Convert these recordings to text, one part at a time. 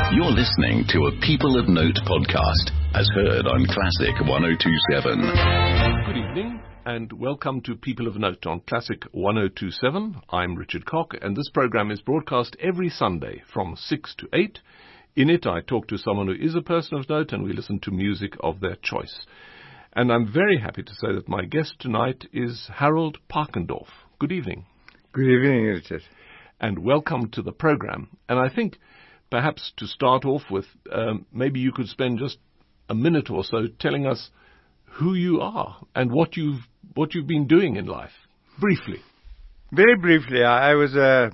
You're listening to a People of Note podcast, as heard on Classic 102.7. Good evening, and welcome to People of Note on Classic 102.7. I'm Richard Cock, and this program is broadcast every Sunday from 6 to 8. In it, I talk to someone who is a person of note, and we listen to music of their choice. And I'm very happy to say that my guest tonight is Harold Parkendorf. Good evening. Good evening, Richard. And welcome to the program. And I think perhaps to start off with, maybe you could spend just a minute or so telling us who you are and what you've been doing in life, briefly. Very briefly, I was a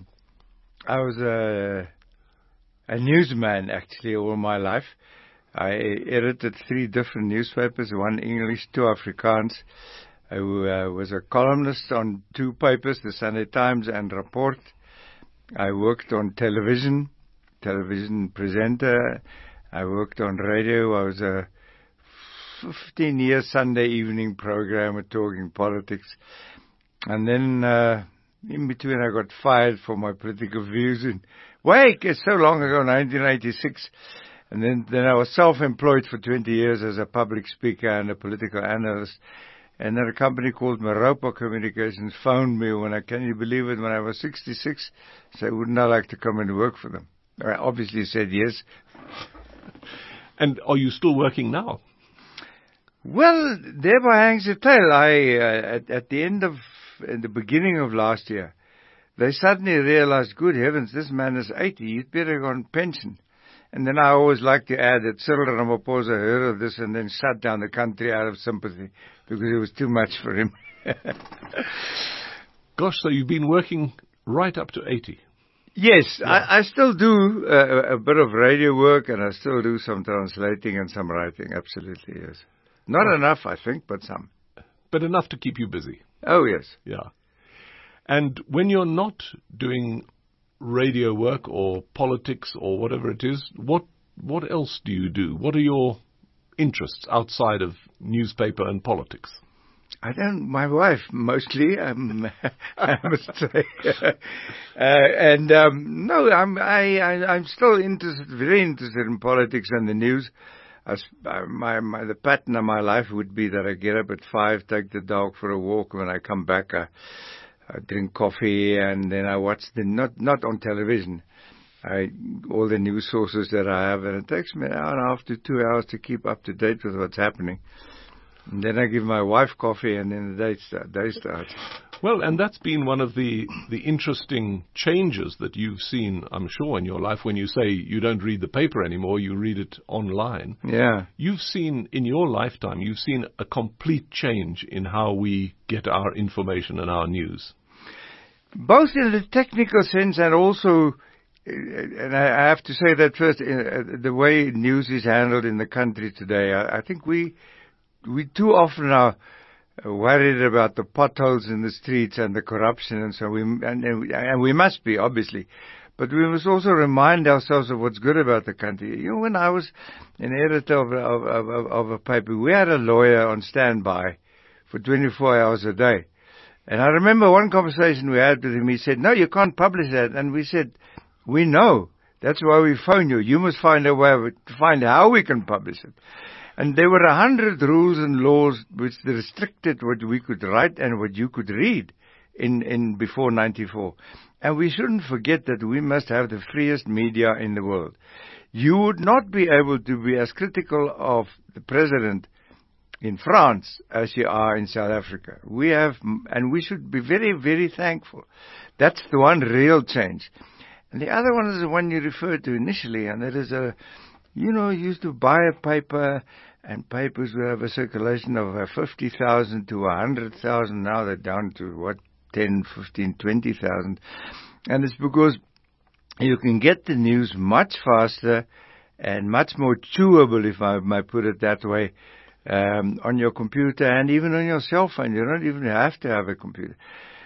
newsman actually all my life. I edited 3 different newspapers, 1 English, 2 Afrikaans. I was a columnist on 2 papers, the Sunday Times and Rapport. I worked on television presenter. I worked on radio. I was a 15-year Sunday evening programmer talking politics. And then in between I got fired for my political views in it's so long ago, 1986. And then I was self-employed for 20 years as a public speaker and a political analyst. And then a company called Maropa Communications phoned me can you believe it, when I was 66, said, wouldn't I like to come and work for them? I obviously said yes. And are you still working now? Well, thereby hangs the tale. At the beginning of last year, they suddenly realized, good heavens, this man is 80, he'd better go on pension. And then I always like to add that Cyril Ramaphosa heard of this and then shut down the country out of sympathy because it was too much for him. Gosh, so you've been working right up to 80? Yes, yeah. I still do a bit of radio work, and I still do some translating and some writing, absolutely, yes. Not enough, I think, but some. But enough to keep you busy. Oh, yes. Yeah. And when you're not doing radio work or politics or whatever it is, what else do you do? What are your interests outside of newspaper and politics? My wife mostly, I must say. No, I'm still very interested in politics and the news. The pattern of my life would be that I get up at 5, take the dog for a walk. When I come back, I drink coffee, and then I watch not on television, all the news sources that I have, and it takes me an hour and a half to 2 hours to keep up to date with what's happening. And then I give my wife coffee, and then the day starts. Well, and that's been one of the interesting changes that you've seen, I'm sure, in your life when you say you don't read the paper anymore, you read it online. Yeah. You've seen, in your lifetime, a complete change in how we get our information and our news. Both in the technical sense and also, and I have to say that first, the way news is handled in the country today, I think we too often are worried about the potholes in the streets and the corruption, and so we must be, obviously. But we must also remind ourselves of what's good about the country. You know, when I was an editor of a paper, we had a lawyer on standby for 24 hours a day. And I remember one conversation we had with him. He said, no, you can't publish that. And we said, we know. That's why we phone you. You must find a way to find how we can publish it. And there were 100 rules and laws which restricted what we could write and what you could read in before 94. And we shouldn't forget that we must have the freest media in the world. You would not be able to be as critical of the president in France as you are in South Africa. And we should be very, very thankful. That's the one real change. And the other one is the one you referred to initially, and that is you used to buy a paper, and papers would have a circulation of 50,000 to 100,000. Now they're down to, 10, 15, 20,000. And it's because you can get the news much faster and much more chewable, if I might put it that way, on your computer and even on your cell phone. You don't even have to have a computer.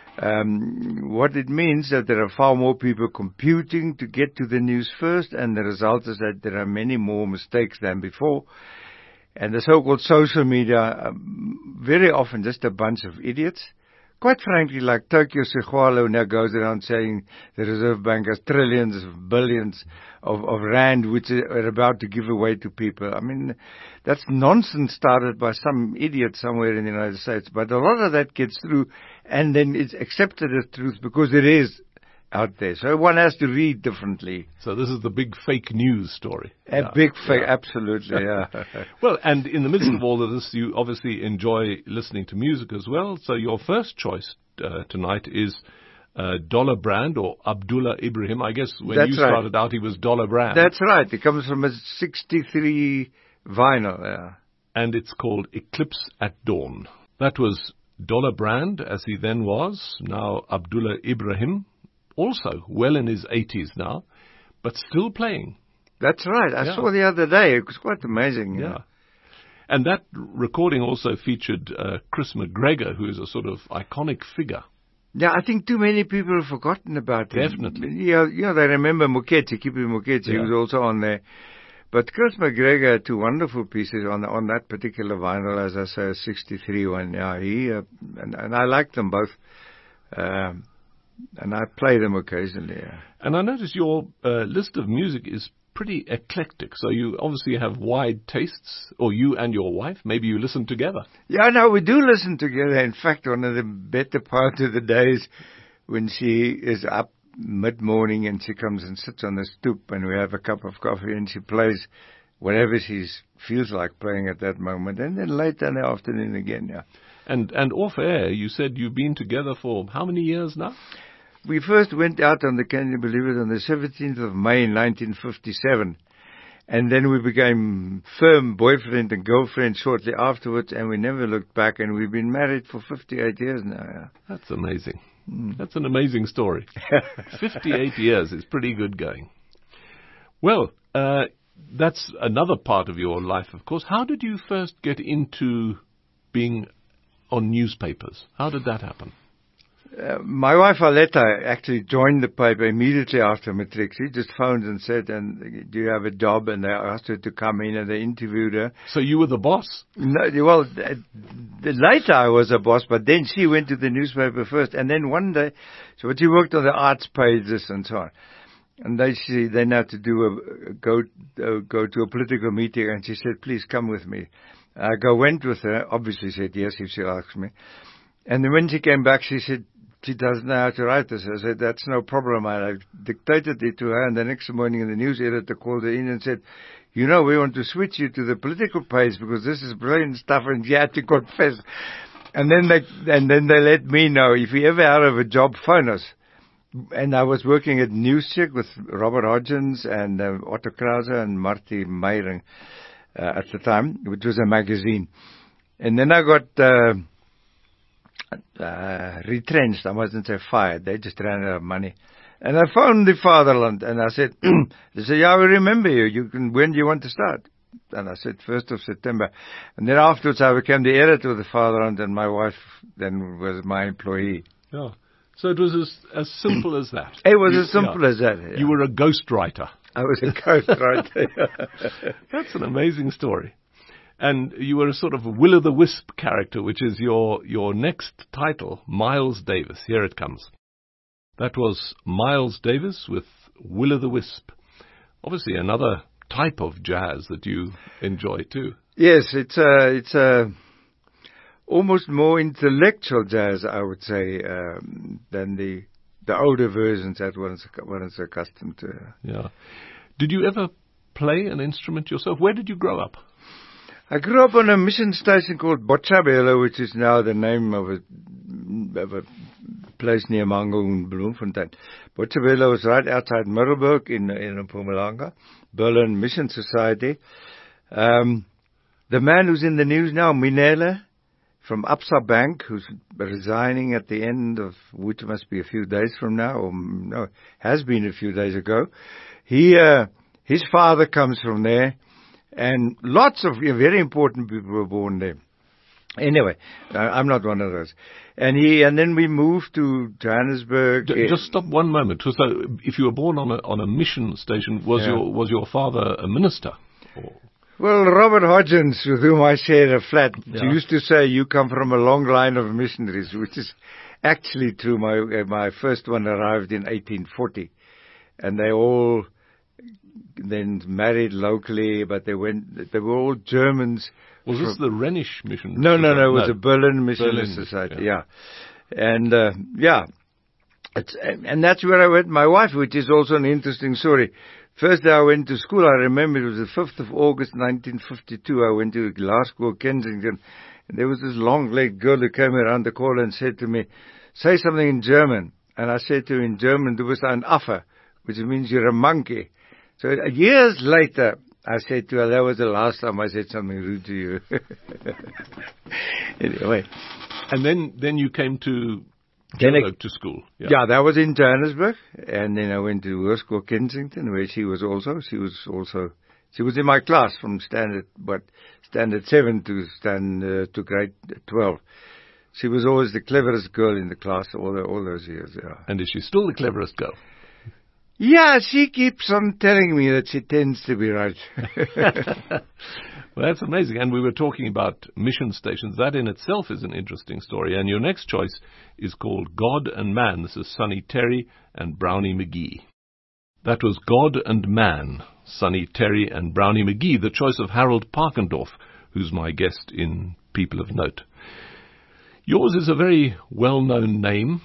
What it means that there are far more people computing to get to the news first, and the result is that there are many more mistakes than before. And the so-called social media, very often just a bunch of idiots quite frankly, like Tokyo Sexwalo now goes around saying the Reserve Bank has trillions of billions of rand which are about to give away to people. I mean, that's nonsense started by some idiot somewhere in the United States. But a lot of that gets through, and then it's accepted as truth because it is out there. So one has to read differently. So this is the big fake news story. Big fake, absolutely, yeah. Well, and in the midst of all of this, you obviously enjoy listening to music as well. So your first choice tonight is Dollar Brand, or Abdullah Ibrahim. I guess when you started out, he was Dollar Brand. That's right. It comes from a 63 vinyl, yeah. And it's called Eclipse at Dawn. That was Dollar Brand, as he then was, now Abdullah Ibrahim, also well in his 80s now, but still playing. That's right. I saw the other day. It was quite amazing. Yeah. And that recording also featured Chris McGregor, who is a sort of iconic figure. Yeah, I think too many people have forgotten about him. Definitely. Yeah, they remember Mokete, Kippie Mokete. He was also on there. But Chris McGregor had two wonderful pieces on that particular vinyl, as I say, a 63 one. Yeah, he and I like them both. And I play them occasionally. Yeah. And I notice your list of music is pretty eclectic. So you obviously have wide tastes, or you and your wife, maybe you listen together. Yeah, no, we do listen together. In fact, one of the better part of the days when she is up mid-morning and she comes and sits on the stoop and we have a cup of coffee and she plays whatever she feels like playing at that moment. And then later in the afternoon again, yeah. And off air, you said you've been together for how many years now? We first went out on can you believe it, on the 17th of May 1957. And then we became firm boyfriend and girlfriend shortly afterwards, and we never looked back, and we've been married for 58 years now. Yeah. That's amazing. That's an amazing story. 58 years is pretty good going. Well, that's another part of your life, of course. How did you first get into being on newspapers? How did that happen? My wife Aletta actually joined the paper immediately after matric. She just phoned and said, "And do you have a job?" And they asked her to come in, and they interviewed her. So you were the boss? No, well, later I was a boss, but then she went to the newspaper first, and then one day, so she worked on the arts pages and so on. And they had to go to a political meeting, and she said, "Please come with me." I went with her. Obviously said yes if she asked me. And then when she came back, she said she doesn't know how to write this. I said, "That's no problem." I dictated it to her, and the next morning the news editor called her in and said, "We want to switch you to the political page because this is brilliant stuff," and she had to confess. And then they let me know, if you ever out of a job, phone us. And I was working at Newscheck with Robert Hodgins and Otto Krause and Marty Meyering at the time, which was a magazine. And then I got retrenched. I mustn't say fired. They just ran out of money. And I phoned the Fatherland and I said, they said, "Yeah, we remember you. When do you want to start?" And I said, 1st of September. And then afterwards I became the editor of the Fatherland, and my wife then was my employee. Yeah. So it was as simple as that. It was as simple as that. Yeah. You were a ghostwriter. I was a ghostwriter. That's an amazing story. And you were a sort of Will-o'-the-Wisp character, which is your next title, Miles Davis. Here it comes. That was Miles Davis with Will-o'-the-Wisp. Obviously another type of jazz that you enjoy too. Yes, it's almost more intellectual jazz, I would say, than the older versions that one is accustomed to. Yeah. Did you ever play an instrument yourself? Where did you grow up? I grew up on a mission station called Botshabelo, which is now the name of a place near Mango in Bloemfontein. Botshabelo was right outside Middelburg in Mpumalanga, Berlin Mission Society. The man who's in the news now, Minele, from Absa Bank, who's resigning at the end of, which must be a few days from now, or no, has been a few days ago. His father comes from there, and lots of very important people were born there. Anyway, I'm not one of those. And then we moved to Johannesburg. Just stop one moment. So, if you were born on a mission station, was your father a minister? Or? Well, Robert Hodgins, with whom I shared a flat, used to say, "You come from a long line of missionaries," which is actually true. My first one arrived in 1840, and they all then married locally, but they were all Germans. Was this the Rhenish Mission? No, it was the Berlin Mission Society, yeah. And, and that's where I went. My wife, which is also an interesting story. First day I went to school, I remember it was the 5th of August 1952. I went to Glasgow, Kensington, and there was this long-legged girl who came around the corner and said to me, say something in German. And I said to her in German, du bist ein Affe, which means you're a monkey. So years later, I said to her, that was the last time I said something rude to you. Anyway. And then you came to school. Yeah, that was in Johannesburg. And then I went to Hoërskool Kensington, where she was in my class from standard 7 to grade 12. She was always the cleverest girl in the class all those years, yeah. And is she still the cleverest girl? Yeah, she keeps on telling me that she tends to be right. Well, that's amazing. And we were talking about mission stations. That in itself is an interesting story. And your next choice is called God and Man. This is Sonny Terry and Brownie McGee. That was God and Man, Sonny Terry and Brownie McGee, the choice of Harold Parkendorf, who's my guest in People of Note. Yours is a very well-known name.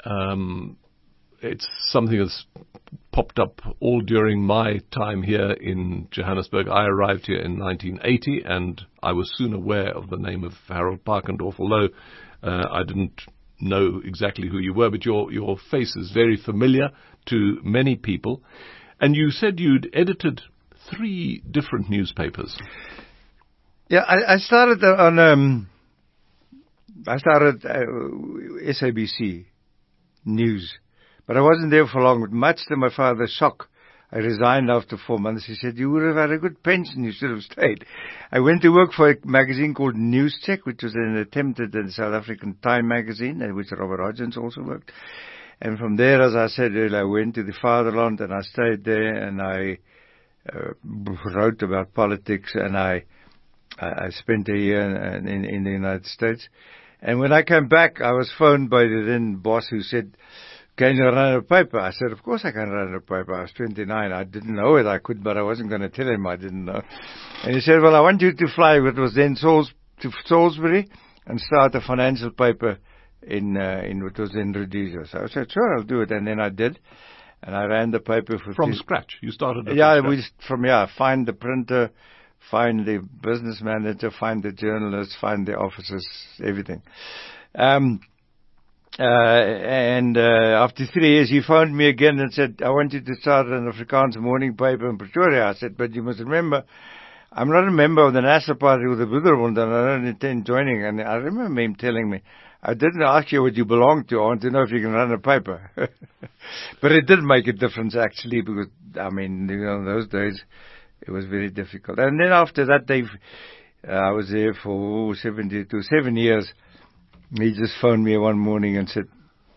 It's something that's popped up all during my time here in Johannesburg. I arrived here in 1980, and I was soon aware of the name of Harold Parkendorf, although I didn't know exactly who you were, but your face is very familiar to many people. And you said you'd edited 3 different newspapers. Yeah, I started on SABC News. But I wasn't there for long. Much to my father's shock, I resigned after 4 months. He said, you would have had a good pension. You should have stayed. I went to work for a magazine called Newscheck, which was an attempt at the South African Time magazine, in which Robert Hodgins also worked. And from there, as I said earlier, I went to the Fatherland, and I stayed there, and I wrote about politics, and I spent a year in the United States. And when I came back, I was phoned by the then boss, who said, can you run a paper? I said, of course I can run a paper. I was 29. I didn't know it. I could, but I wasn't going to tell him I didn't know. And he said, well, I want you to fly, what was then to Salisbury, and start a financial paper in what was in Rhodesia. So I said, sure, I'll do it. And then I did. And I ran the paper from scratch. You started it find the printer, find the business manager, find the journalist, find the officers, everything. And after 3 years, he phoned me again and said, I want you to start an Afrikaans morning paper in Pretoria. I said, but you must remember, I'm not a member of the National Party or the Broederbond, and I don't intend joining. And I remember him telling me, I didn't ask you what you belong to. I want to know if you can run a paper. But it did make a difference, actually, because, in those days, it was very difficult. And then after that, I was there for 7 years. He just phoned me one morning and said,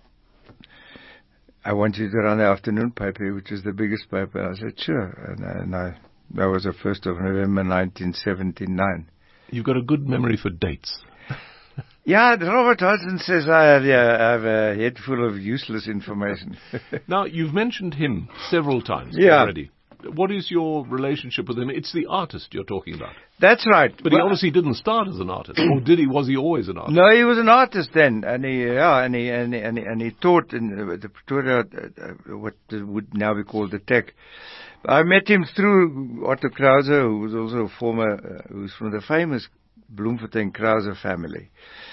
I want you to run the afternoon paper, which is the biggest paper. I said, sure. And that was the 1st of November, 1979. You've got a good memory for dates. Yeah, Robert Hodgins says I have a head full of useless information. Now, you've mentioned him several times already. What is your relationship with him? It's the artist you're talking about. That's right. But he obviously didn't start as an artist, or did he? Was he always an artist? No, he was an artist then, and he taught in the Pretoria, what would now be called the Tech. I met him through Otto Krause, who was also who's from the famous Bloemfontein Krause family.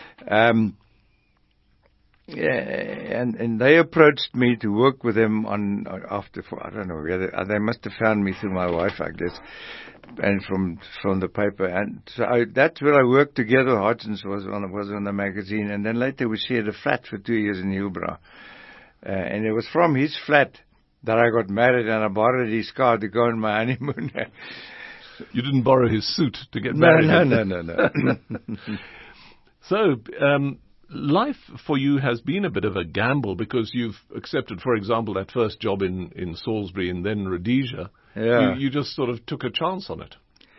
And they approached me to work with them I don't know, they must have found me through my wife, I guess, and from the paper. And so that's where I worked together. Hodgins was on the magazine, and then later we shared a flat for 2 years in Hillbrow. And it was from his flat that I got married, and I borrowed his car to go on my honeymoon. You didn't borrow his suit to get married? No. So, life for you has been a bit of a gamble, because you've accepted, for example, that first job in Salisbury and then Rhodesia. Yeah. You just sort of took a chance on it.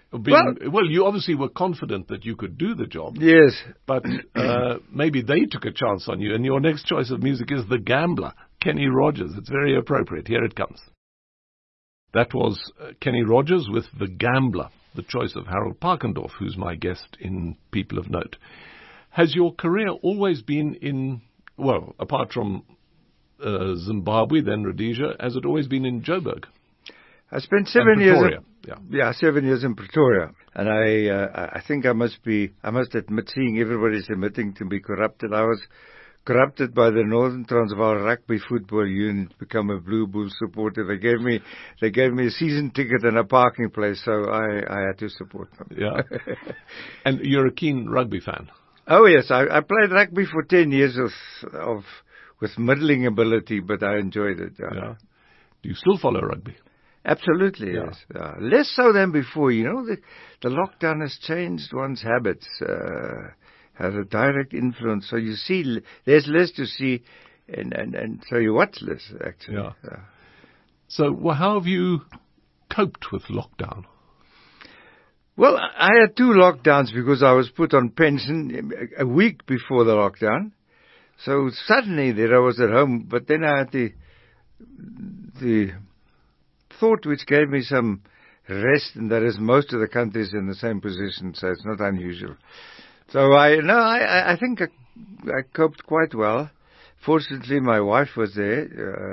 Well, you obviously were confident that you could do the job. Yes. But maybe they took a chance on you, and your next choice of music is The Gambler, Kenny Rogers. It's very appropriate. Here it comes. That was Kenny Rogers with The Gambler, the choice of Harold Parkendorf, who's my guest in People of Note. Has your career always been in, well, apart from Zimbabwe, then Rhodesia, has it always been in Joburg? I spent 7 years. Pretoria. Yeah, 7 years in Pretoria, and I think I must admit, seeing everybody's admitting to be corrupted. I was corrupted by the Northern Transvaal Rugby Football Union to become a Blue Bulls supporter. They gave me a season ticket and a parking place, so I had to support them. Yeah, and you're a keen rugby fan. Oh yes, I played rugby for 10 years with middling ability, but I enjoyed it. Yeah. Do you still follow rugby? Absolutely, Yeah. yes. Less so than before. You know, the lockdown has changed one's habits, has a direct influence. So you see, there's less to see, and so you watch less, actually. Yeah. So how have you coped with lockdown? Well, I had 2 lockdowns because I was put on pension a week before the lockdown. So suddenly there I was at home, but then I had the thought which gave me some rest, and that is most of the countries in the same position, so it's not unusual. So I think I coped quite well. Fortunately, my wife was there.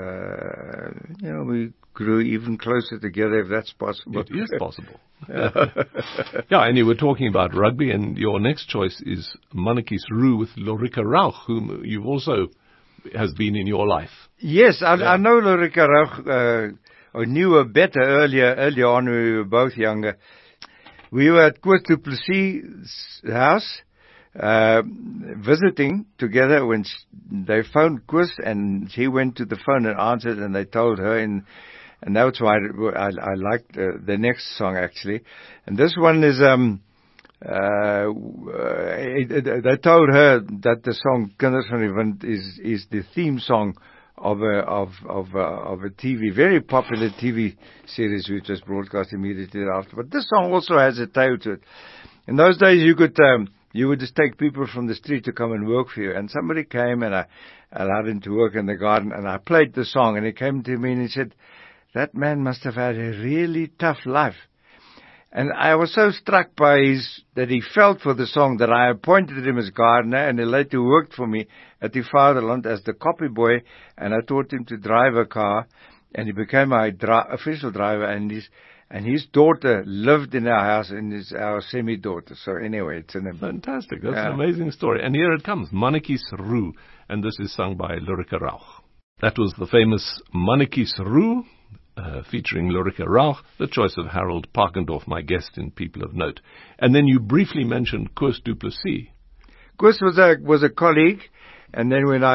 We grew even closer together, if that's possible. It is possible. Yeah, and you were talking about rugby, and your next choice is Mannetjies Roo with Lorica Rauch, whom you've also has been in your life. Yes, I know Lorica Rauch. I knew her better earlier on when we were both younger. We were at Koos du Plessis' house, visiting together when they phoned Koos, and she went to the phone and answered, and they told her, and that's why I liked the next song, actually. And this one is, they told her that the song Kinders van die Wind is the theme song of a very popular TV series which was broadcast immediately after. But this song also has a tale to it. In those days, you would just take people from the street to come and work for you. And somebody came, and I allowed him to work in the garden, and I played the song, and he came to me and he said, "That man must have had a really tough life." And I was so struck by that he felt for the song that I appointed him as gardener, and he later worked for me at the Fatherland as the copy boy, and I taught him to drive a car, and he became my official driver, and his daughter lived in our house, and is our semi-daughter. So anyway, it's fantastic. That's an amazing story. And here it comes, Mannetjies Roo, and this is sung by Lorica Rauch. That was the famous Mannetjies Roo, featuring Lorica Rauch, the choice of Harold Parkendorf, my guest in People of Note. And then you briefly mentioned Koos du Plessis. Koos was a colleague, and then when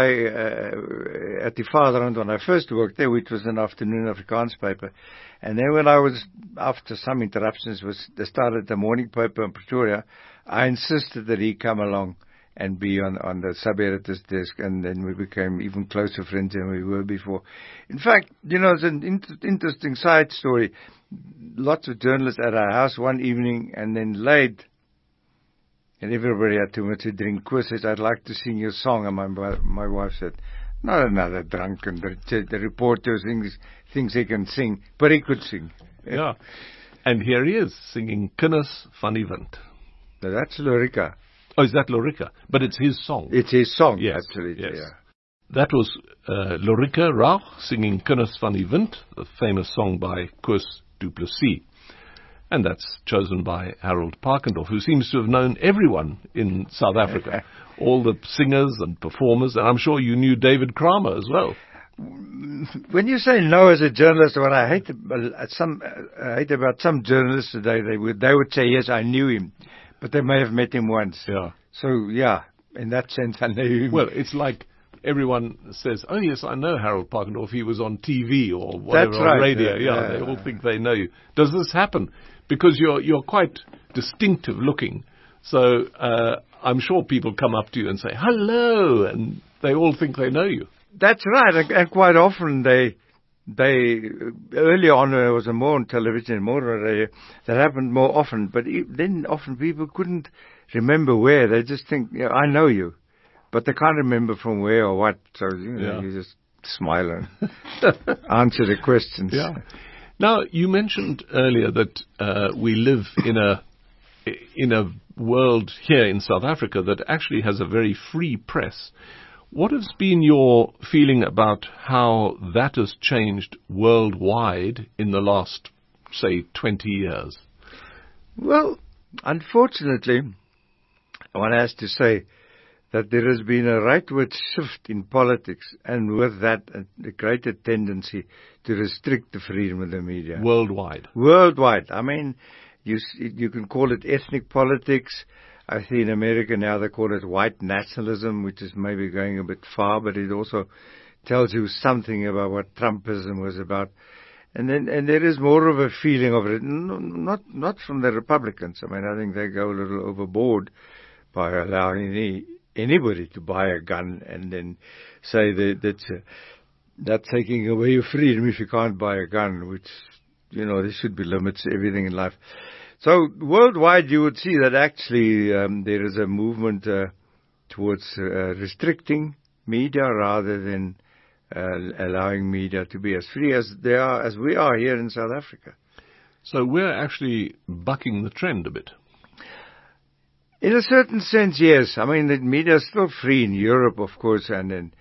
at the Fatherland, when I first worked there, which was an afternoon Afrikaans paper, and then when I was, after some interruptions, they started the morning paper in Pretoria, I insisted that he come along and be on the sub-editor's desk, and then we became even closer friends than we were before. In fact, it's an interesting side story. Lots of journalists at our house one evening, and then late, and everybody had too much to drink. Koos says, "I'd like to sing your song," and my wife said, "Not another drunken." The reporter thinks he can sing, but he could sing. Yeah, and here he is singing Kinders van die Wind. Now that's Lorica. Oh, is that Lorica? But it's his song. It's his song, yes, absolutely. Yes. Yeah. That was Lorica Rauch singing Kinders van die Wind, a famous song by Koos du Plessis. And that's chosen by Harold Parkendorf, who seems to have known everyone in South Africa, all the singers and performers, and I'm sure you knew David Kramer as well. When you say no as a journalist, what I hate about some journalists today, they would say, yes, I knew him, but they may have met him once. Yeah. So, yeah, in that sense, I knew him. Well, it's like everyone says, oh, yes, I know Harold Parkendorf. He was on TV or whatever, That's right. on radio. Yeah, they all think they know you. Does this happen? Because you're quite distinctive looking. So I'm sure people come up to you and say, hello, and they all think they know you. That's right. And quite often they early on when I was more on television, more on radio, that happened more often. But then often people couldn't remember where. They just think, yeah, I know you, but they can't remember from where or what. So you just smile and answer the questions. Yeah. Now, you mentioned earlier that we live in a world here in South Africa that actually has a very free press. What has been your feeling about how that has changed worldwide in the last, say, 20 years? Well, unfortunately, one has to say that there has been a rightward shift in politics, and with that, a greater tendency to restrict the freedom of the media. Worldwide. Worldwide. I mean, you can call it ethnic politics. I see in America now they call it white nationalism, which is maybe going a bit far, but it also tells you something about what Trumpism was about. And there is more of a feeling of it, not from the Republicans. I mean, I think they go a little overboard by allowing anybody to buy a gun and then say that's taking away your freedom if you can't buy a gun, which, there should be limits to everything in life. So worldwide, you would see that actually there is a movement towards restricting media rather than allowing media to be as free as we are here in South Africa. So we're actually bucking the trend a bit. In a certain sense, yes. I mean, the media is still free in Europe, of course, and in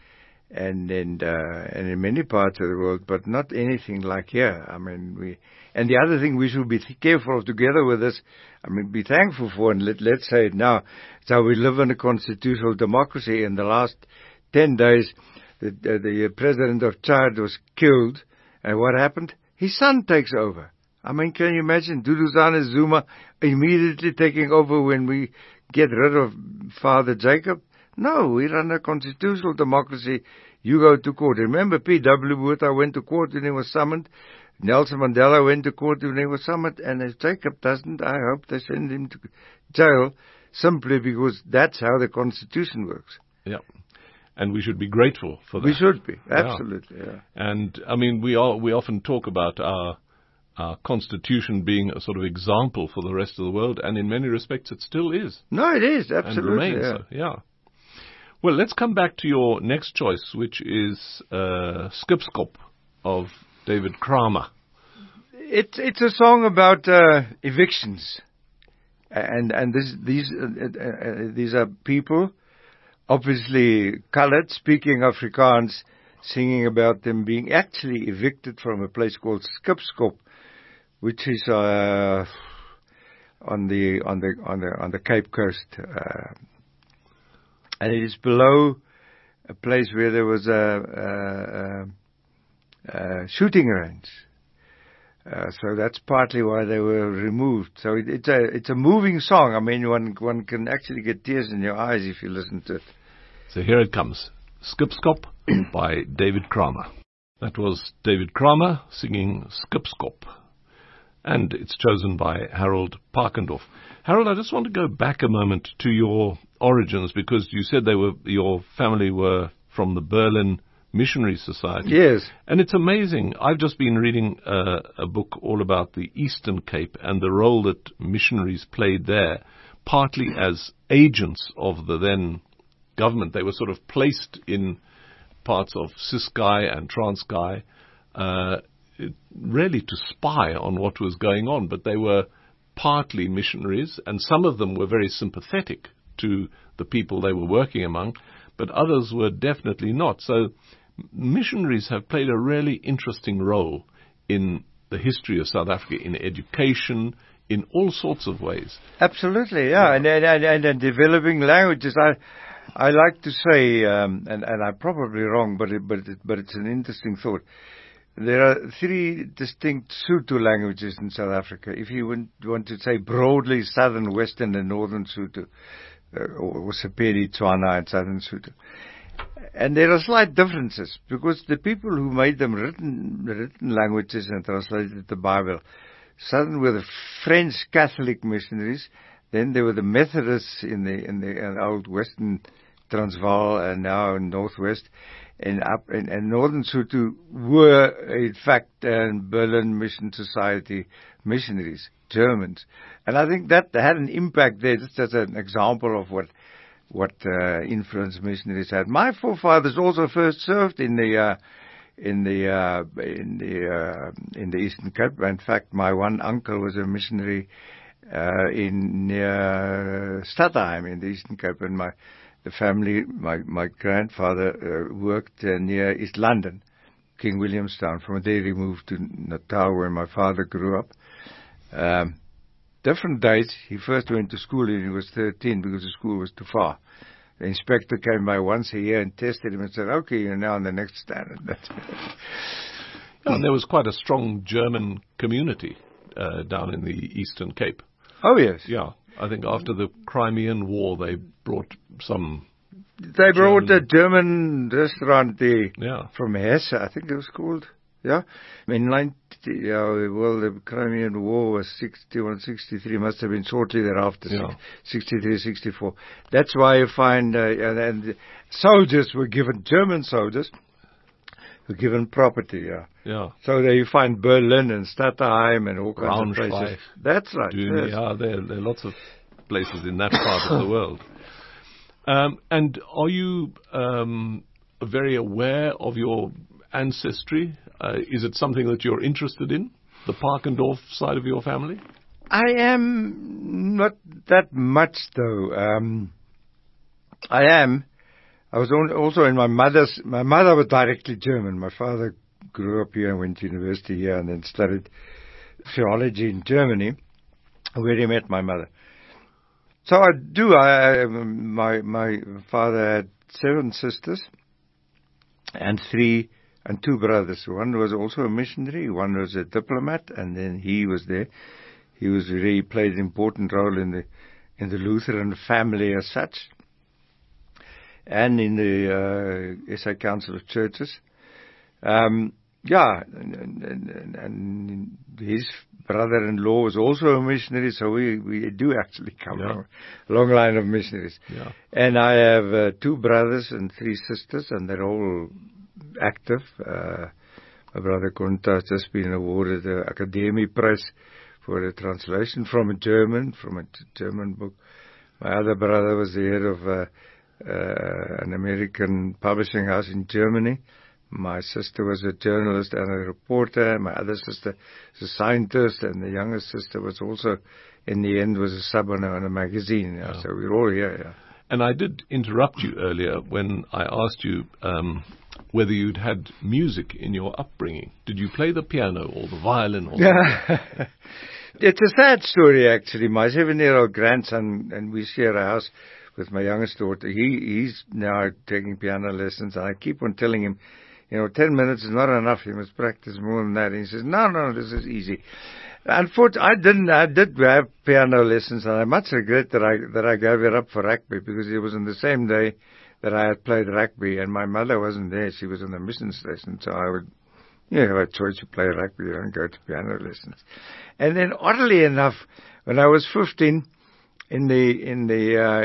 many parts of the world, but not anything like here. I mean, and the other thing we should be careful of together with this, I mean, be thankful for, and let's say it now, it's how we live in a constitutional democracy. In the last 10 days, the president of Chad was killed, and what happened? His son takes over. I mean, can you imagine Duduzane Zuma immediately taking over when we get rid of Father Jacob? No, we run a constitutional democracy. You go to court. Remember, P.W. Botha went to court when he was summoned. Nelson Mandela went to court when he was summoned. And if Jacob doesn't, I hope they send him to jail simply because that's how the Constitution works. Yeah. And we should be grateful for that. We should be. Absolutely. Yeah. And, I mean, we often talk about our Constitution being a sort of example for the rest of the world, and in many respects it still is. No, it is, absolutely. And remains so, yeah. Well, let's come back to your next choice, which is Skipskop of David Kramer. It's a song about evictions, and these are people, obviously colored, speaking Afrikaans, singing about them being actually evicted from a place called Skipskop, which is on the Cape Coast, and it is below a place where there was a shooting range. So that's partly why they were removed. So it's a moving song. I mean, one can actually get tears in your eyes if you listen to it. So here it comes. Skipskop by David Kramer. That was David Kramer singing Skipskop. And it's chosen by Harold Parkendorf. Harold, I just want to go back a moment to your origins, because you said your family were from the Berlin Missionary Society. Yes. And it's amazing. I've just been reading a book all about the Eastern Cape and the role that missionaries played there, partly as agents of the then government. They were sort of placed in parts of Ciskei and Transkei, really to spy on what was going on, but they were partly missionaries, and some of them were very sympathetic to the people they were working among, but others were definitely not. So missionaries have played a really interesting role in the history of South Africa, in education, in all sorts of ways. Absolutely, yeah. And developing languages. I like to say, and I'm probably wrong, but it's an interesting thought. There are 3 distinct Sotho languages in South Africa. If you want to say broadly, Southern, Western, and Northern Sotho, or Sepedi, Tswana, and Southern Sotho. And there are slight differences, because the people who made them written languages and translated the Bible, Southern were the French Catholic missionaries, then there were the Methodists in the old Western Transvaal and now in Northwest. And Northern Sotho were, in fact, Berlin Mission Society missionaries, Germans. And I think that had an impact there, just as an example of what influence missionaries had. My forefathers also first served in the Eastern Cape. In fact, my one uncle was a missionary near Stadtheim in the Eastern Cape, and the family, my grandfather worked near East London, King Williamstown. From there he moved to Natal, where my father grew up. Different dates. He first went to school when he was 13 because the school was too far. The inspector came by once a year and tested him and said, okay, you're now on the next standard. And there was quite a strong German community down in the Eastern Cape. Oh, yes. Yeah. I think after the Crimean War, they brought some... They brought a German restaurant there from Hesse, I think it was called. Yeah. In the Crimean War was 61, 63, must have been shortly thereafter, 63, 64. That's why you find, and soldiers were given, German soldiers were given property, Yeah. So there you find Berlin and Stadtheim and all kinds of places. That's right. Yes. Yeah, there are lots of places in that part of the world. And are you very aware of your ancestry? Is it something that you're interested in, the Parkendorf side of your family? I am not that much, though. I am. I was also in my mother was directly German. My father grew up here and went to university here and then studied theology in Germany, where he met my mother. So I do. My father had 7 sisters and 2 brothers. One was also a missionary, one was a diplomat, and then he was there. He played an important role in the Lutheran family as such, and in the SA Council of Churches. And his brother-in-law was also a missionary, so we do actually come from a long line of missionaries. Yeah. And I have 2 brothers and 3 sisters, and they're all active. My brother Konta has just been awarded the Academy Prize for a translation from a German book. My other brother was the head of an American publishing house in Germany. My sister was a journalist and a reporter. My other sister is a scientist, and the youngest sister was also, in the end, was a sub on a magazine. So we're all here. Yeah. And I did interrupt you earlier when I asked you whether you'd had music in your upbringing. Did you play the piano or the violin? It's a sad story, actually. My 7-year-old grandson, and we share a house with my youngest daughter, he's now taking piano lessons, and I keep on telling him, 10 minutes is not enough. You must practice more than that. And he says, no, this is easy. Unfortunately, I did have piano lessons, and I much regret that I gave it up for rugby, because it was on the same day that I had played rugby, and my mother wasn't there. She was on the mission station, so I would, have a choice to play rugby. You don't go to piano lessons. And then, oddly enough, when I was 15, in the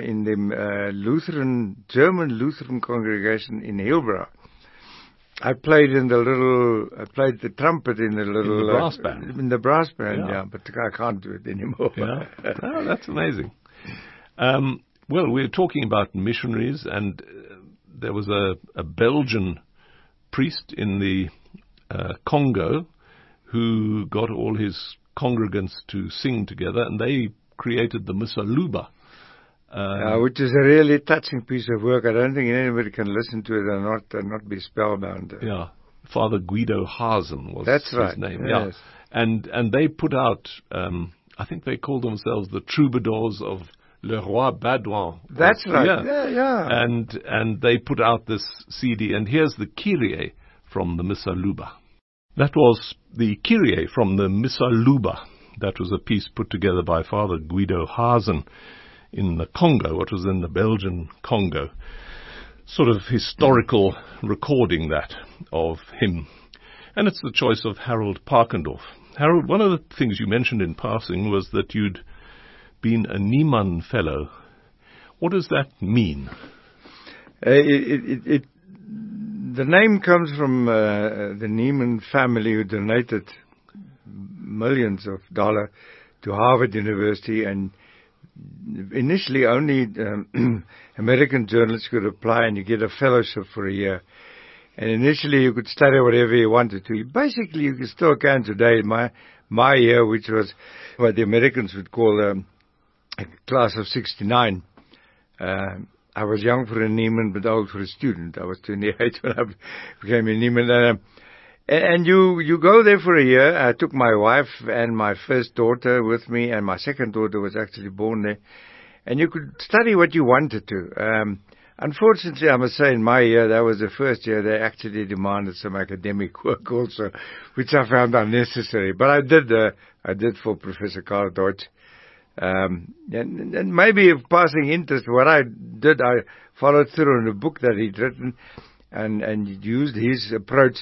German Lutheran congregation in Hillbrow, I played the trumpet in the brass band. In the brass band, but I can't do it anymore. Yeah. Oh, that's amazing. Well, we're talking about missionaries, and there was a Belgian priest in the Congo who got all his congregants to sing together, and they created the Missa Luba. Which is a really touching piece of work. I don't think anybody can listen to it and not be spellbound. Yeah. Father Guido Hazen was his name. Yes. Yeah. And they put out, I think they called themselves the Troubadours of Le Roi Baudouin. That's right. Yeah. And they put out this CD, and here's the Kyrie from the Missa Luba. That was the Kyrie from the Missa Luba. That was a piece put together by Father Guido Hazen in the Congo, what was then the Belgian Congo. Sort of historical recording that of him. And it's the choice of Harold Parkendorf. Harold, one of the things you mentioned in passing was that you'd been a Niemann Fellow. What does that mean? The name comes from the Neiman family, who donated millions of dollars to Harvard University, and initially only American journalists could apply, and you get a fellowship for a year. And initially you could study whatever you wanted to. Basically, you still can today. My year, which was what the Americans would call a class of 69, I was young for a Neiman, but old for a student. I was 28 when I became a Neiman. And you go there for a year. I took my wife and my first daughter with me, and my second daughter was actually born there. And you could study what you wanted to. Unfortunately, I must say, in my year, that was the first year, they actually demanded some academic work also, which I found unnecessary. But I did for Professor Karl Deutsch. And maybe of passing interest, what I did, I followed through on a book that he'd written and used his approach,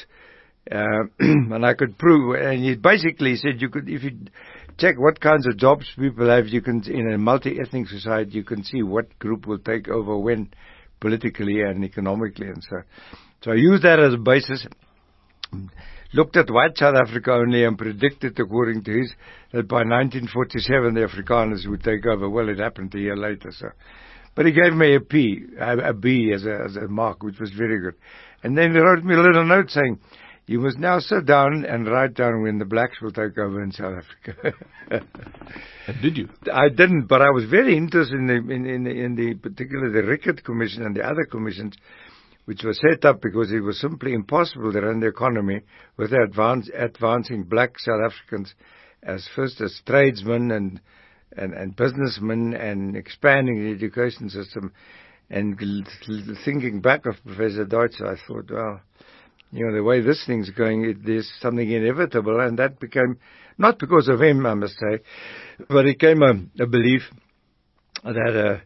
and I could prove, and he basically said you could, if you check what kinds of jobs people have, you can, in a multi-ethnic society, you can see what group will take over when, politically and economically, and so I used that as a basis. Looked at white South Africa only and predicted, according to his, that by 1947 the Afrikaners would take over. Well, it happened a year later. But he gave me a B as a mark, which was very good. And then he wrote me a little note saying, "You must now sit down and write down when the blacks will take over in South Africa." And did you? I didn't, but I was very interested in the particular the Rickett Commission and the other commissions, which was set up because it was simply impossible to run the economy without advancing black South Africans as tradesmen and businessmen, and expanding the education system. And thinking back of Professor Deutsch, I thought, well, the way this thing's going, there's something inevitable, and that became, not because of him, I must say, but it came a belief that,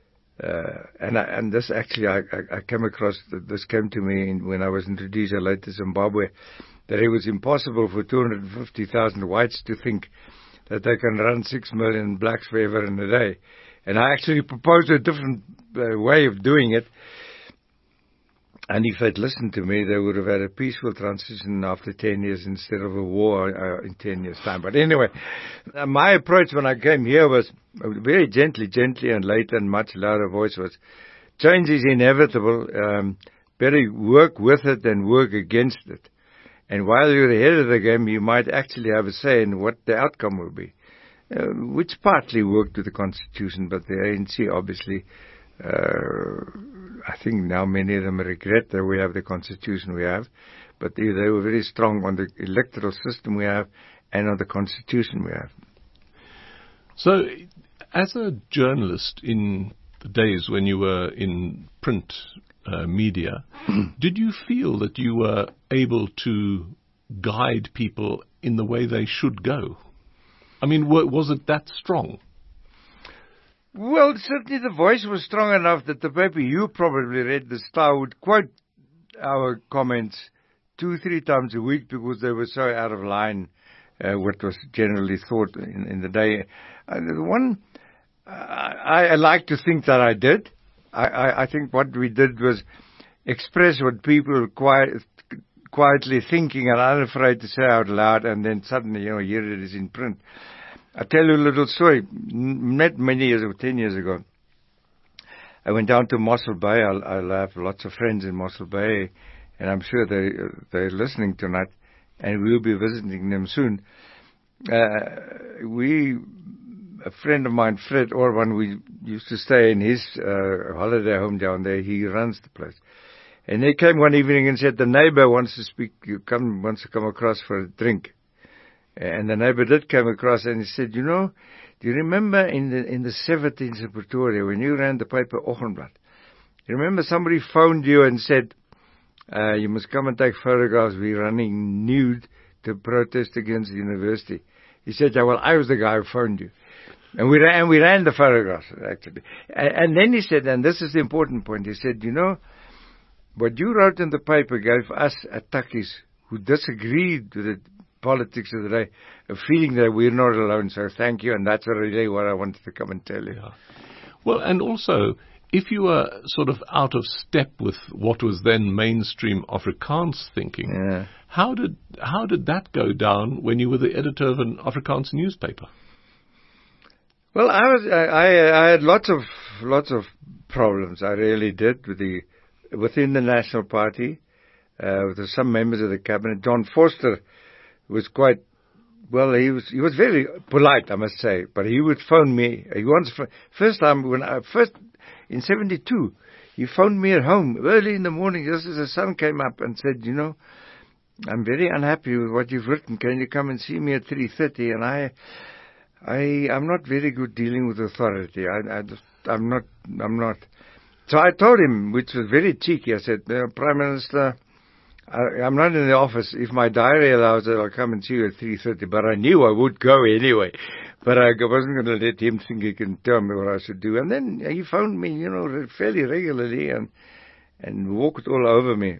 and this actually, I came across, this came to me when I was in Rhodesia, later Zimbabwe, that it was impossible for 250,000 whites to think that they can run 6 million blacks forever in a day. And I actually proposed a different way of doing it. And if they'd listened to me, they would have had a peaceful transition after 10 years instead of a war in 10 years' time. But anyway, my approach when I came here was very gently, and later in much louder voice was, change is inevitable. Better work with it than work against it. And while you're ahead of the game, you might actually have a say in what the outcome will be, which partly worked with the Constitution, but the ANC obviously, I think now many of them regret that we have the Constitution we have, but they were very strong on the electoral system we have and on the Constitution we have. So, as a journalist in the days when you were in print media, did you feel that you were able to guide people in the way they should go? I mean, was it that strong? Well, certainly the voice was strong enough that the paper you probably read, the Star, would quote our comments 2-3 times a week because they were so out of line, what was generally thought in the day. I like to think that I did. I think what we did was express what people were quietly thinking and unafraid to say out loud, and then suddenly, here it is in print. I'll tell you a little story. Not many years ago, 10 years ago, I went down to Mossel Bay. I have lots of friends in Mossel Bay, and I'm sure they're listening tonight, and we'll be visiting them soon. A friend of mine, Fred Orban, we used to stay in his holiday home down there. He runs the place. And they came one evening and said, the neighbor wants to speak, wants to come across for a drink. And the neighbor did come across, and he said, do you remember in the 70s in Pretoria, when you ran the paper Oggendblad, you remember somebody phoned you and said, you must come and take photographs, we're running nude to protest against the university. He said, yeah, well, I was the guy who phoned you. And we ran the photographs, actually. And then he said, and this is the important point, he said, what you wrote in the paper gave us attackies who disagreed with the politics of the day a feeling that we're not alone. So thank you, and that's really what I wanted to come and tell you. Yeah. Well, and also, if you were sort of out of step with what was then mainstream Afrikaans thinking, how did that go down when you were the editor of an Afrikaans newspaper? Well, I had lots of problems. I really did within the National Party, with some members of the cabinet. John Vorster was quite. Well, he was very polite, I must say, but he would phone me. First time in 72, he phoned me at home early in the morning, just as the sun came up, and said, I'm very unhappy with what you've written. Can you come and see me at 3:30? And I'm not very good dealing with authority. I'm not. So I told him, which was very cheeky. I said, Prime Minister, I'm not in the office. If my diary allows it, I'll come and see you at 3:30. But I knew I would go anyway. But I wasn't going to let him think he can tell me what I should do. And then he phoned me, fairly regularly and walked all over me.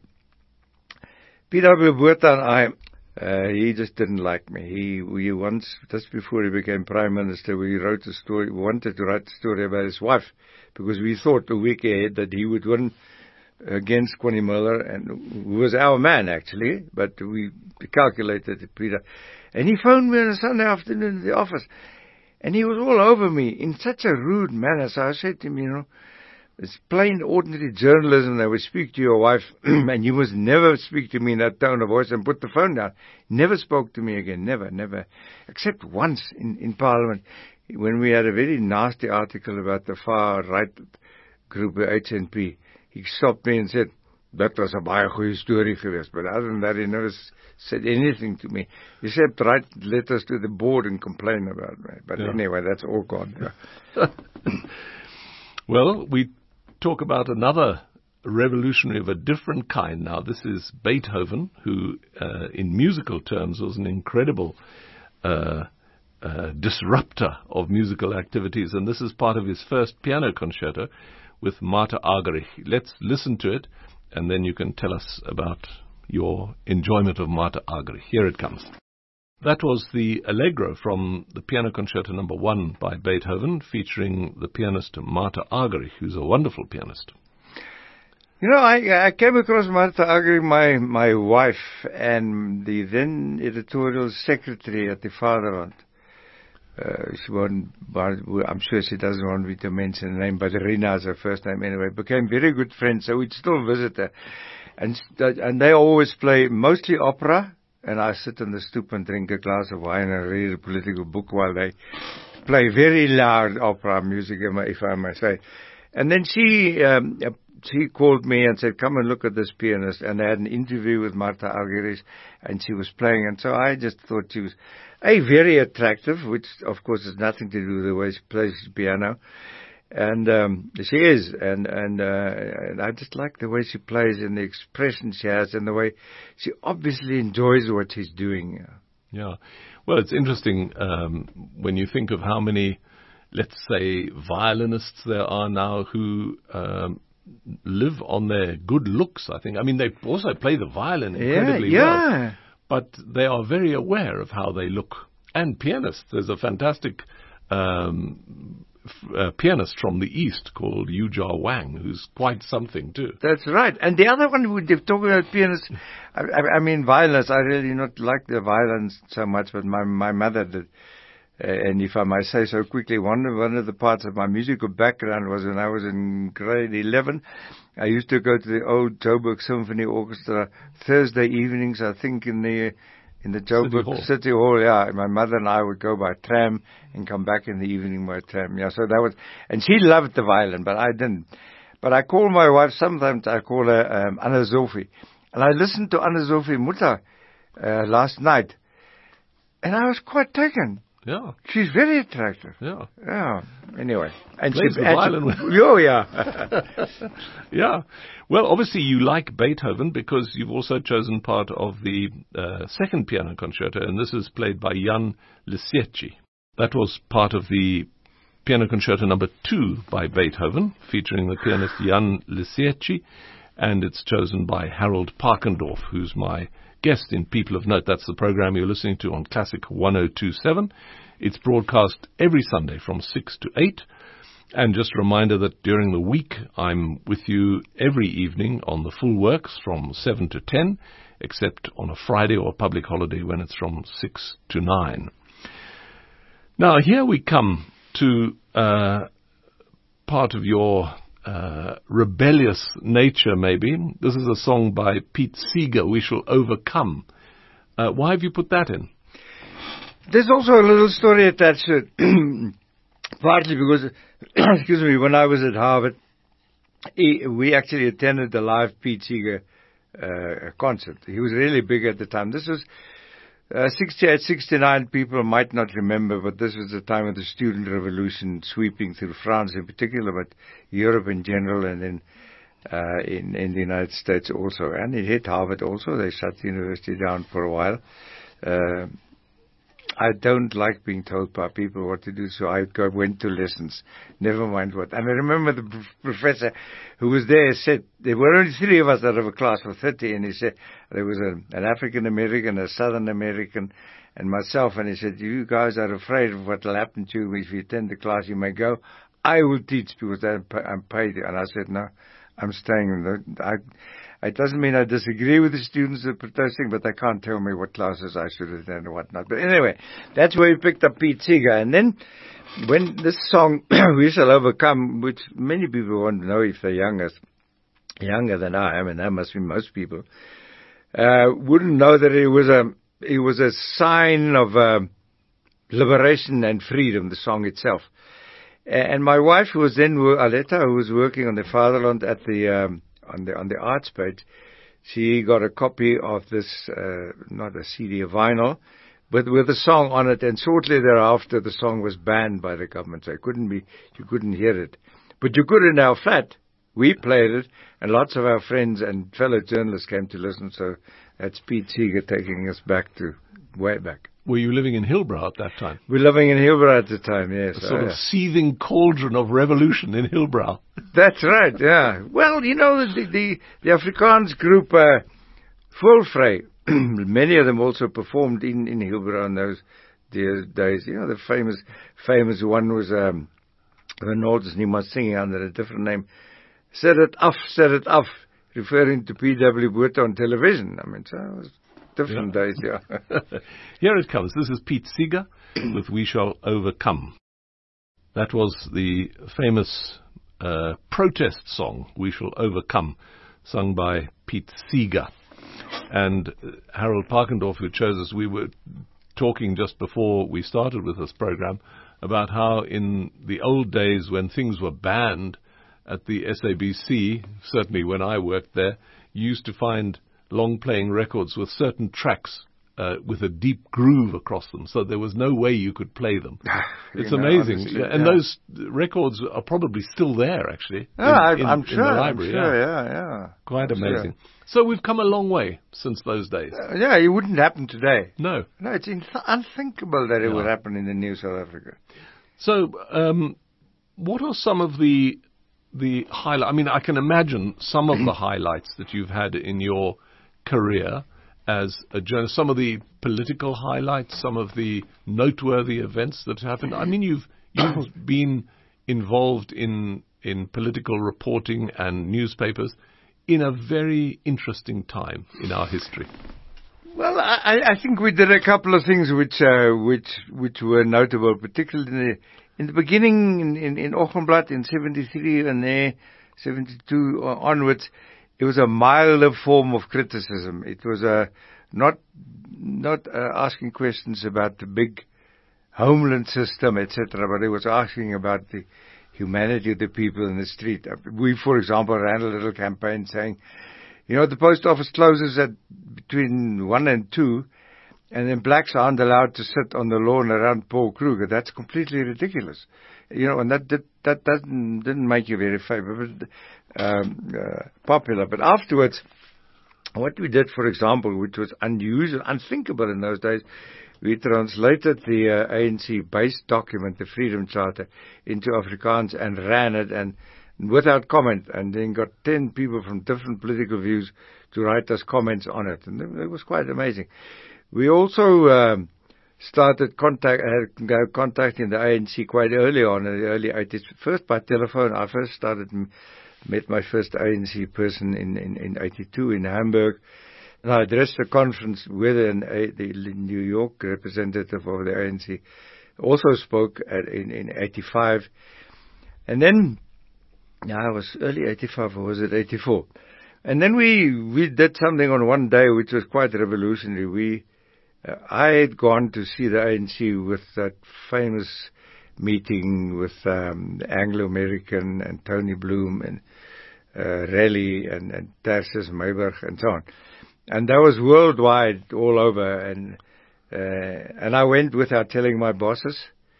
P.W. Botha and I, he just didn't like me. He once, just before he became Prime Minister, we wanted to write a story about his wife, because we thought a week ahead that he would win against Connie Miller, and who was our man actually, but we calculated it, Peter. And he phoned me on a Sunday afternoon in the office, and he was all over me in such a rude manner. So I said to him, it's plain ordinary journalism that we speak to your wife, and you must never speak to me in that tone of voice, and put the phone down. Never spoke to me again, never. Except once in Parliament, when we had a very nasty article about the far right group, HNP. He stopped me and said, that was a baie goeie story geweest. But other than that, he never said anything to me, except write letters to the board and complain about me. But anyway, that's all gone. Yeah. Well, we talk about another revolutionary of a different kind now. This is Beethoven, who, in musical terms, was an incredible disruptor of musical activities. And this is part of his first piano concerto with Martha Argerich. Let's listen to it, and then you can tell us about your enjoyment of Martha Argerich. Here it comes. That was the Allegro from the Piano Concerto No. 1 by Beethoven, featuring the pianist Martha Argerich, who's a wonderful pianist. I came across Martha Argerich, my wife, and the then editorial secretary at the Vaderland. I'm sure she doesn't want me to mention the name, but Rina is her first name anyway. Became very good friends, so we'd still visit her. And they always play mostly opera, and I sit on the stoop and drink a glass of wine and read a political book while they play very loud opera music, if I may say. And then she called me and said, come and look at this pianist. And they had an interview with Martha Argerich, and she was playing. And so I just thought she was, very attractive, which of course has nothing to do with the way she plays the piano. And she is. And I just like the way she plays and the expression she has and the way she obviously enjoys what she's doing. Yeah. Well, it's interesting when you think of how many, let's say, violinists there are now who live on their good looks, I think. I mean, they also play the violin incredibly well. But they are very aware of how they look. And pianists. There's a fantastic pianist from the East called Yujia Wang, who's quite something too. That's right. And the other one, we're talking about pianists, I mean violins. I really not like the violins so much, but my mother did. And if I might say so quickly, one of the parts of my musical background was when I was in grade 11. I used to go to the old Joburg Symphony Orchestra Thursday evenings, I think, in the Joburg City Hall. Yeah, my mother and I would go by tram and come back in the evening by tram. Yeah, so that was, and she loved the violin, but I didn't. But I call my wife, sometimes I call her Anna Sophie. And I listened to Anna Sophie Mutter last night, and I was quite taken. Yeah. She's very attractive. Yeah. Yeah. Anyway. And plays the violin. Oh, yeah. Yeah. Well, obviously you like Beethoven because you've also chosen part of the second piano concerto, and this is played by Jan Lisiecki. That was part of the Piano Concerto No. 2 by Beethoven, featuring the pianist Jan Lisiecki, and it's chosen by Harold Parkendorf, who's my guest in People of Note. That's the program you're listening to on Classic 102.7. It's broadcast every Sunday from 6 to 8. And just a reminder that during the week, I'm with you every evening on the Full Works from 7 to 10, except on a Friday or a public holiday when it's from 6 to 9. Now, here we come to part of your rebellious nature, maybe. This is a song by Pete Seeger, We Shall Overcome. Why have you put that in? There's also a little story attached to it. Partly because, excuse me, when I was at Harvard, we actually attended the live Pete Seeger concert. He was really big at the time. This was 68, 69. People might not remember, but this was the time of the student revolution sweeping through France in particular, but Europe in general, and then in the United States also. And it hit Harvard also. They shut the university down for a while. I don't like being told by people what to do, so I went to lessons, never mind what. And I remember the professor who was there said, there were only 3 of us out of a class of 30, and he said, there was an African American, a Southern American, and myself, and he said, you guys are afraid of what will happen to you if you attend the class, you may go. I will teach because I'm paid. And I said, no, I'm staying. It doesn't mean I disagree with the students that are protesting, but they can't tell me what classes I should attend or whatnot. But anyway, that's where we picked up Pete Seeger. And then when this song, We Shall Overcome, which many people won't know if they're younger than I am, and that must be most people, wouldn't know that it was a sign of liberation and freedom, the song itself. And my wife, who was then, Aletta, who was working on the Fatherland at the on the arts page, she got a copy of this, not a CD, a vinyl, but with a song on it, and shortly thereafter the song was banned by the government, so you couldn't hear it. But you could in our flat. We played it, and lots of our friends and fellow journalists came to listen, so that's Pete Seeger taking us back to way back. Were you living in Hillbrow at that time? We're living in Hillbrow at the time, yes. A sort of seething cauldron of revolution in Hillbrow. That's right, yeah. Well, you know, the Afrikaans group, Volvrij, many of them also performed in Hillbrow in those days. You know, the famous one was, Reynolds, and he was singing under a different name, Set It Off, referring to P.W. Botha on television. I mean, so it was different days, yeah. Here it comes. This is Pete Seeger with We Shall Overcome. That was the famous protest song, We Shall Overcome, sung by Pete Seeger. And Harold Parkendorf, who chose us, we were talking just before we started with this program about how in the old days when things were banned at the SABC, certainly when I worked there, you used to find long-playing records with certain tracks with a deep groove across them, so there was no way you could play them. It's amazing. Honestly, and those records are probably still there, actually, I'm sure, in the library. I'm sure, yeah. Quite amazing. Sure. So we've come a long way since those days. Yeah, it wouldn't happen today. No, it's unthinkable that it would happen in the new South Africa. So, what are some of the highlights? I mean, I can imagine some of the highlights that you've had in your career as a journalist, some of the political highlights, some of the noteworthy events that happened. I mean, you've been involved in political reporting and newspapers in a very interesting time in our history. Well, I think we did a couple of things which were notable, particularly in the beginning in Oggendblad in 73 and there 72 onwards. It was a milder form of criticism. It was not asking questions about the big homeland system, etc., but it was asking about the humanity of the people in the street. We, for example, ran a little campaign saying, you know, the post office closes at between 1 and 2, and then blacks aren't allowed to sit on the lawn around Paul Kruger. That's completely ridiculous. You know, and that didn't make you very popular. But afterwards, what we did, for example, which was unusual, unthinkable in those days, we translated the ANC-based document, the Freedom Charter, into Afrikaans and ran it and without comment, and then got 10 people from different political views to write us comments on it. And it was quite amazing. We also started contacting the ANC quite early on, in the early 80s. First by telephone. I first met my first ANC person in 82 in Hamburg. And I addressed a conference with the New York representative of the ANC. Also spoke in 85. And then, I was early 85, or was it 84? And then we did something on one day which was quite revolutionary. I had gone to see the ANC with that famous meeting with Anglo-American and Tony Bloom and Raleigh and Tertius Mayberg and so on. And that was worldwide, all over. And I went without telling my bosses.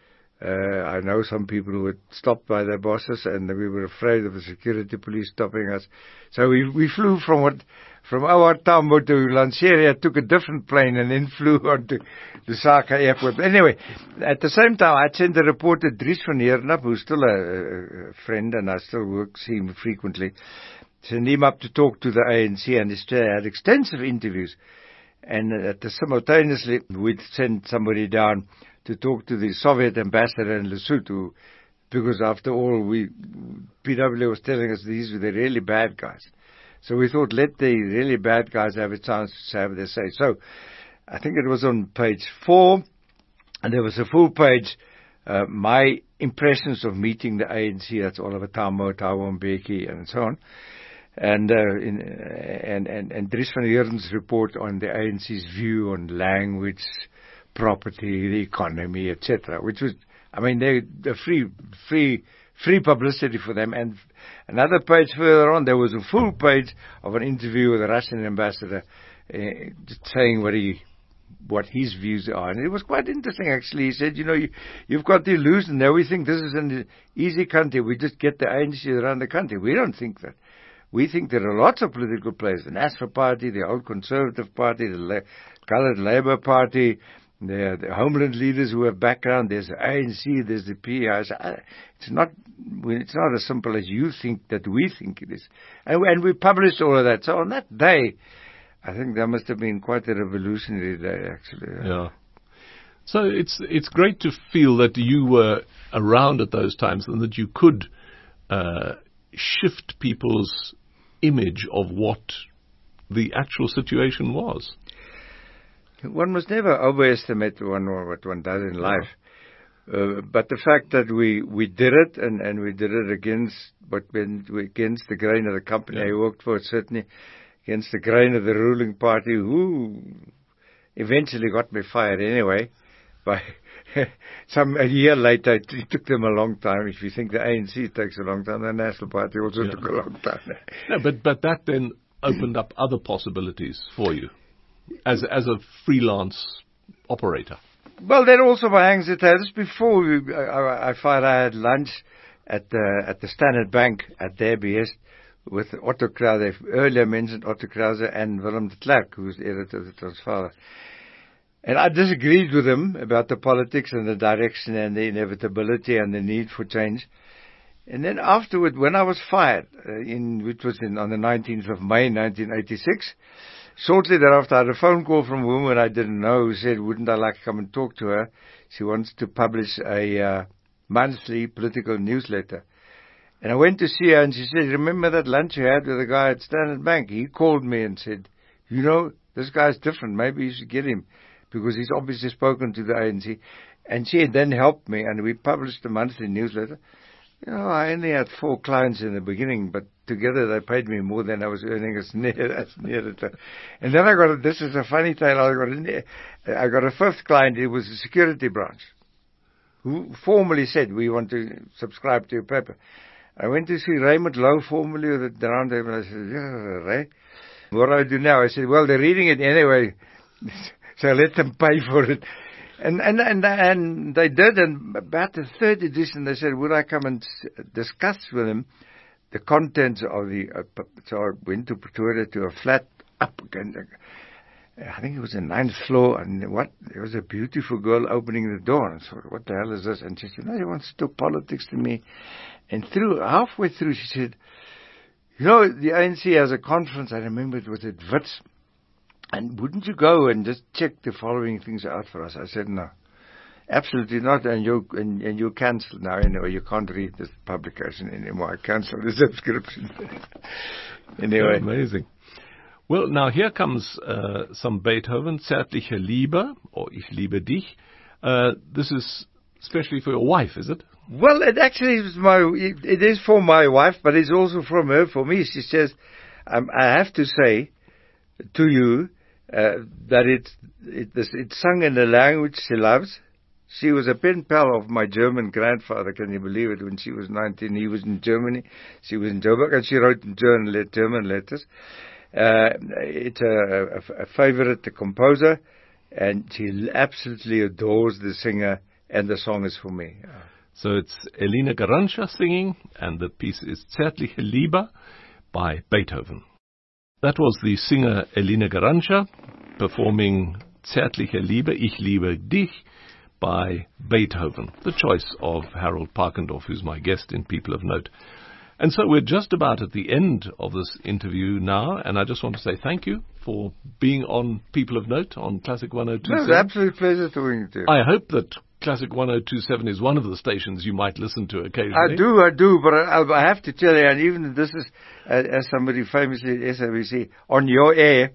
I know some people who were stopped by their bosses, and we were afraid of the security police stopping us. So we flew from our Tambo to Lanseria, took a different plane, and then flew on to Lusaka Airport. But anyway, at the same time, I sent a reporter, Dries van Heerden, who's still a friend, and I still see him frequently. Sent him up to talk to the ANC, and he had extensive interviews. And simultaneously, we'd send somebody down to talk to the Soviet ambassador in Lesotho, because after all, PW was telling us these were the really bad guys. So we thought, let the really bad guys have a chance to have their say. So I think it was on page 4, and there was a full page, my impressions of meeting the ANC. That's Oliver Tambo, Thabo Mbeki, and so on. And Dries van Heerden's report on the ANC's view on language, property, the economy, etc., which was, the free publicity for them. And another page further on, there was a full page of an interview with the Russian ambassador, just saying what his views are. And it was quite interesting, actually. He said, you've got the illusion that we think this is an easy country. We just get the ANC around the country. We don't think that. We think there are lots of political players, the National Party, the Old Conservative Party, the Coloured Labour Party, the Homeland leaders who have background. There's the ANC, there's the PI. It's not as simple as you think that we think it is. And we published all of that. So on that day, I think that must have been quite a revolutionary day, actually. Yeah. So it's great to feel that you were around at those times and that you could shift people's image of what the actual situation was. One must never overestimate what one does in life. But the fact that we did it, and we did it against the grain of the company I worked for, certainly against the grain of the ruling party, who eventually got me fired anyway. By a year later, it took them a long time. If you think the ANC takes a long time, the National Party also took a long time. No, but that then opened up other possibilities for you as a freelance operator. Well, that also hangs it out. Just before I had lunch at the Standard Bank at their behest with Otto Krause. Earlier mentioned Otto Krause and Willem de Klerk, who was the editor of the Transvaal. And I disagreed with him about the politics and the direction and the inevitability and the need for change. And then afterward, when I was fired, which was on the 19th of May, 1986, shortly thereafter I had a phone call from a woman I didn't know who said, wouldn't I like to come and talk to her? She wants to publish a monthly political newsletter. And I went to see her, and she said, remember that lunch you had with the guy at Standard Bank? He called me and said, this guy's different. Maybe you should get him, because he's obviously spoken to the ANC. And she then helped me, and we published a monthly newsletter. I only had 4 clients in the beginning, but together they paid me more than I was earning as an editor. And then this is a funny tale, I got a 5th client. It was the security branch, who formally said, we want to subscribe to your paper. I went to see Raymond Lowe formally with the round table, and I said, Ray, what do I do now? I said, well, they're reading it anyway, so let them pay for it. And they did, and about the 3rd edition, they said, would I come and discuss with them the contents of so I went to Pretoria to a flat up against, I think it was the 9th floor, and there was a beautiful girl opening the door, and I thought, what the hell is this? And she said, no, he wants to talk politics to me. And halfway through, she said, the ANC has a conference, I remember it was at Wits, and wouldn't you go and just check the following things out for us? I said, no, absolutely not, and you cancel now anyway. You can't read this publication anymore. I cancel the subscription. Anyway. Amazing. Well, now here comes some Beethoven, Zärtliche Liebe, or Ich liebe dich. This is especially for your wife, is it? Well, it actually is it is for my wife, but it's also from her for me. She says, I have to say to you that it's sung in a language she loves. She was a pen pal of my German grandfather, can you believe it? When she was 19, he was in Germany, she was in Joburg, and she wrote in German letters. It's a favorite composer, and she absolutely adores the singer, and the song is for me. So it's Elina Garanca singing, and the piece is Zärtliche Liebe by Beethoven. That was the singer Elina Garanca performing Zärtliche Liebe, Ich liebe dich, by Beethoven, the choice of Harold Parkendorf, who's my guest in People of Note. And so we're just about at the end of this interview now, and I just want to say thank you for being on People of Note on Classic 102.7. It's an absolute pleasure talking to you. I hope that Classic 102.7 is one of the stations you might listen to occasionally. I do, but I have to tell you, and even this is, as somebody famously at SABC, on your air,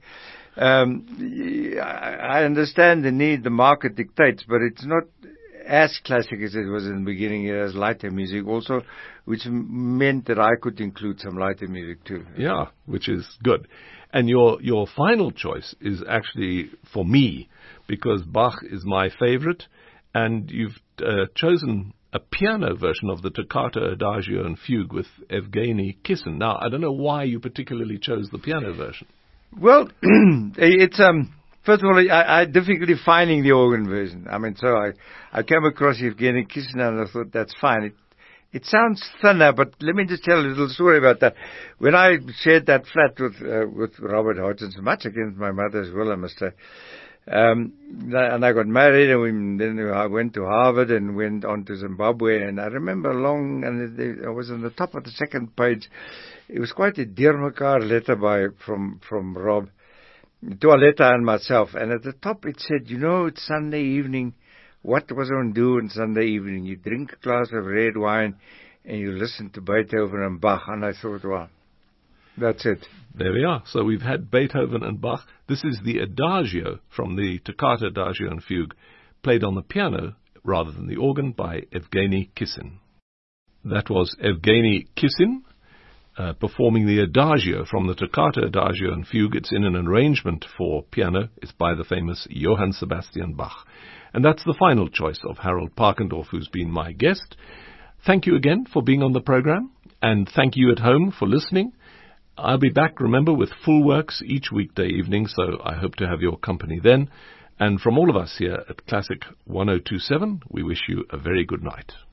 I understand the need, the market dictates, but it's not as classic as it was in the beginning. It has lighter music also, which meant that I could include some lighter music too. Yeah, which is good. And your final choice is actually for me, because Bach is my favorite, and you've chosen a piano version of the Toccata, Adagio and Fugue with Evgeny Kissin. Now, I don't know why you particularly chose the piano version. Well, it's first of all, I had difficulty finding the organ version. I mean, so I came across Evgeny Kissin and I thought that's fine. It sounds thinner, but let me just tell a little story about that. When I shared that flat with Robert Hodgins, much against my mother as well, I must say, and I got married, and then I went to Harvard and went on to Zimbabwe, and I remember and I was on the top of the second page. It was quite a deurmekaar letter from Rob to Aletta and myself, and at the top it said, it's Sunday evening. What was on do on Sunday evening? You drink a glass of red wine and you listen to Beethoven and Bach. And I thought, well, that's it. There we are. So we've had Beethoven and Bach. This is the Adagio from the Toccata, Adagio and Fugue, played on the piano rather than the organ by Evgeny Kissin. That was Evgeny Kissin performing the Adagio from the Toccata, Adagio and Fugue. It's in an arrangement for piano. It's by the famous Johann Sebastian Bach. And that's the final choice of Harold Parkendorf, who's been my guest. Thank you again for being on the program, and thank you at home for listening. I'll be back, remember, with full works each weekday evening, so I hope to have your company then. And from all of us here at Classic 102.7, we wish you a very good night.